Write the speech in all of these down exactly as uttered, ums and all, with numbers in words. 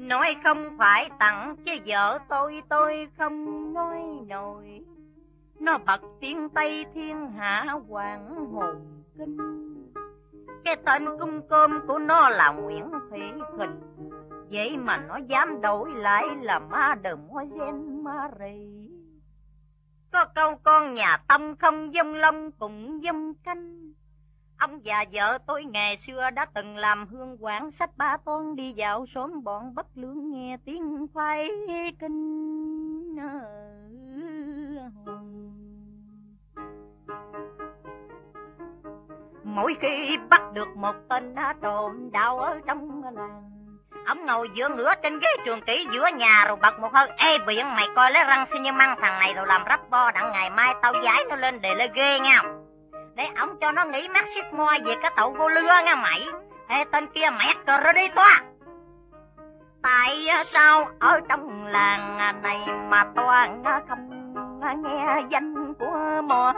Nói không phải tặng chứ vợ tôi tôi không nói nổi. Nó bật tiếng Tây thiên hạ hoàng hồn kinh. Cái tên cung cơm của nó là Nguyễn Thị Kình. Vậy mà nó dám đổi lại là Mademoiselle Marie. Có câu con nhà Tông không dông lông cũng dông canh. Ông và vợ tôi ngày xưa đã từng làm hương quản sách ba toán, đi dạo xóm bọn bất lương nghe tiếng khoái kinh. Mỗi khi bắt được một tên trộm đạo ở trong làng, ông ngồi giữa ngửa trên ghế trường kỷ giữa nhà rồi bật một hơi: Ê biển, mày coi lấy răng xi nhơ măng thằng này rồi làm rắp bo, đặng ngày mai tao giải nó lên để lê ghê nha. Để ông cho nó nghĩ Marxist moi về cái tội vô lưa nha mày. Ê tên kia mẹt cờ rồi đi toa. Tại sao ở trong làng này mà toàn không nghe danh của mỏ.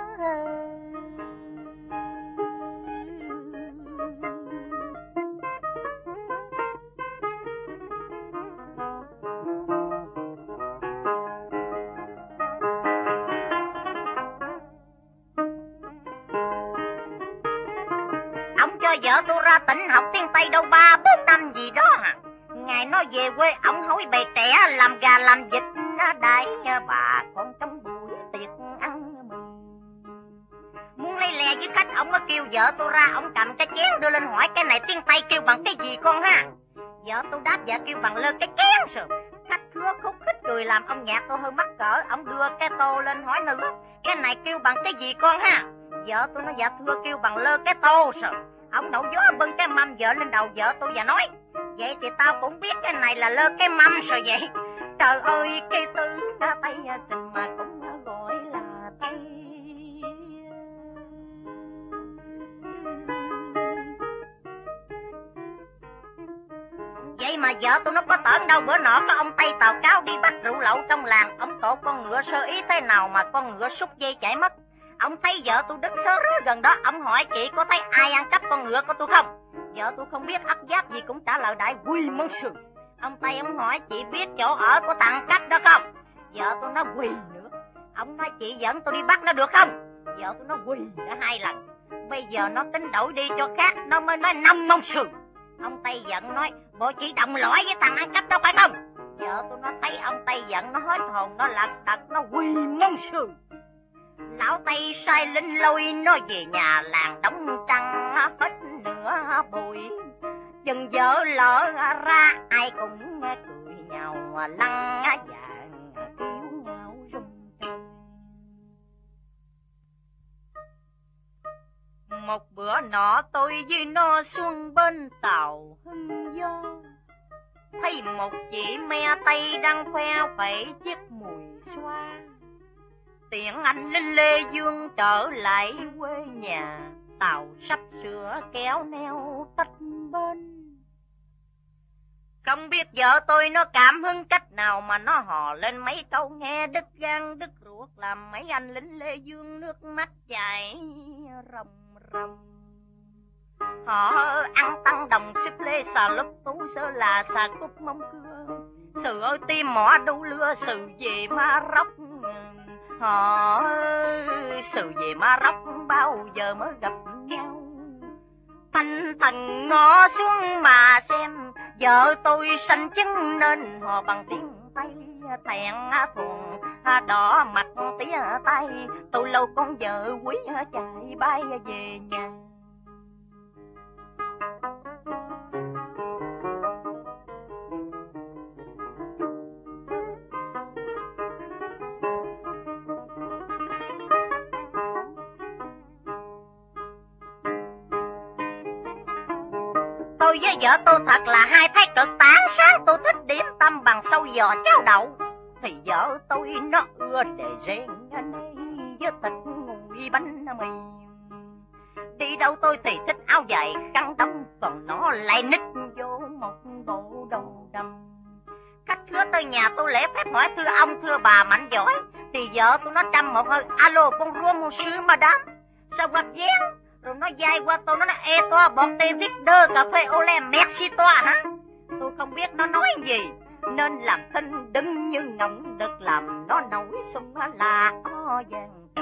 Cho vợ tôi ra tỉnh học tiếng Tây đâu ba bốn năm gì đó hả. Ngày nó về quê ổng hỏi bầy trẻ làm gà làm vịt đại bà con trong buổi tiệc ăn mừng. Muốn lấy lè với khách, ổng nó kêu vợ tôi ra, ổng cầm cái chén đưa lên hỏi cái này tiếng Tây kêu bằng cái gì con ha. Vợ tôi đáp dạ kêu bằng lơ cái chén rồi. Khách khứa khúc khích cười làm ông nhạc tôi hơi mắc cỡ, ổng đưa cái tô lên hỏi nữa cái này kêu bằng cái gì con ha. Vợ tôi nói dạ thưa kêu bằng lơ cái tô rồi. Ông đổ gió bưng cái mâm vợ lên đầu vợ tôi và nói: Vậy thì tao cũng biết cái này là lơ cái mâm rồi vậy. Trời ơi cái tư Tây Sinh mà cũng gọi là Tây. Vậy mà vợ tôi nó có tởn đâu. Bữa nọ có ông Tây tàu cáo đi bắt rượu lậu trong làng. Ông tổ con ngựa sơ ý thế nào mà con ngựa xúc dây chạy mất. Ông thấy vợ tôi đứng sớ rớ gần đó, ông hỏi chị có thấy ai ăn cắp con ngựa của tôi không. Vợ tôi không biết ấp giáp gì cũng trả lời đại quy món sườn. Ông Tây ông hỏi chị biết chỗ ở của thằng cắp đó không. Vợ tôi nói quỳ nữa. Ông nói chị dẫn tôi đi bắt nó được không. Vợ tôi nói quỳ đã hai lần. Bây giờ nó tính đổi đi cho khác, nó mới nói năm món sườn. Ông Tây giận nói bộ chị đồng lõi với thằng ăn cắp đó phải không. Vợ tôi nói thấy ông Tây giận nó hết hồn, nó lật đật nó quỳ món sườn. Lão Tây sai lính lôi nó về nhà làng đóng trăng hết nửa buổi. Chừng vợ lỡ ra ai cũng cười nhào lăn vàng kêu ngao rung trời. Một bữa nọ tôi với nó xuống bên tàu Hưng Do, thấy một chị me Tây đang khoe phẩy chiếc mùi xoa. Tiện anh Linh Lê Dương trở lại quê nhà, tàu sắp sửa kéo neo tách bên. Không biết vợ tôi nó cảm hứng cách nào mà nó hò lên mấy câu nghe đứt gan đứt ruột, làm mấy anh lính Lê Dương nước mắt chảy ròng ròng. Họ ăn tăng đồng xếp lê xà lúp tú sơ là xà cúc mông cưa, sự ơi tim mỏ đu lưa sự về ma róc. Họ sự về Ma Rốc bao giờ mới gặp nhau. Thanh thần ngó xuống mà xem, vợ tôi xanh chứng nên họ bằng tiếng Tây. Thẹn thuồng đỏ mặt tía tay, tôi lâu con vợ quý chạy bay về nhà. Tôi với vợ tôi thật là hai thái cực tán sáng. Tôi thích điểm tâm bằng sâu giò cháo đậu, thì vợ tôi nó ưa để rèn với thịt nguội bánh mì. Đi đâu tôi thì thích áo dài khăn đông, còn nó lại nít vô một bộ đồ đầm. Khách khứa tới nhà tôi lễ phép hỏi thưa ông thưa bà mạnh giỏi, thì vợ tôi nó trăm một hơi: Alo bonjour monsieur madame, sao gặp dáng. Rồi nó dai qua tôi, nó nói: Ê toa bọt tê viết đơ cà phê ô lê merci toa hả. Tôi không biết nó nói gì, nên làm thinh đứng như ngỗng đực làm nó nổi sung là o vàng trời.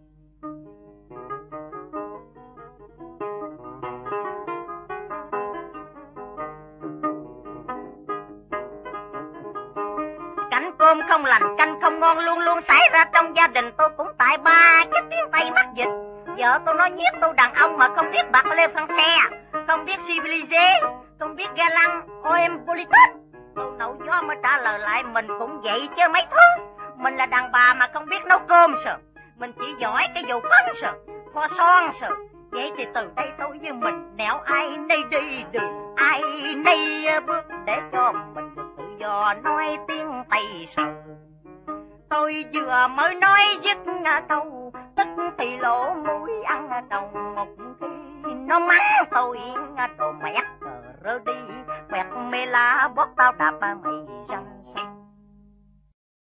Cảnh cơm không lành, canh không ngon luôn luôn xảy ra trong gia đình tôi cũng tại ba cái tiếng Tây mắc dịch. Vợ tôi nói nhiếc tôi đàn ông mà không biết bạc lê français, không biết civilisé, không biết galant, oem politique. Tôi nấu gió mới trả lời lại mình cũng vậy chứ mấy thứ. Mình là đàn bà mà không biết nấu cơm sao? Mình chỉ giỏi cái vụ phấn sao? Kho son sao? Vậy thì từ đây tôi với mình nẻo ai nấy đi đường ai nấy bước để cho mình được tự do nói tiếng Tây sao? Tôi vừa mới nói dứt câu, tức thì lỗ mũi ăn đồng một khi nó mắng tôi đồ mẹ cờ rơ đi, quẹt mê la bóp tao đạp mày.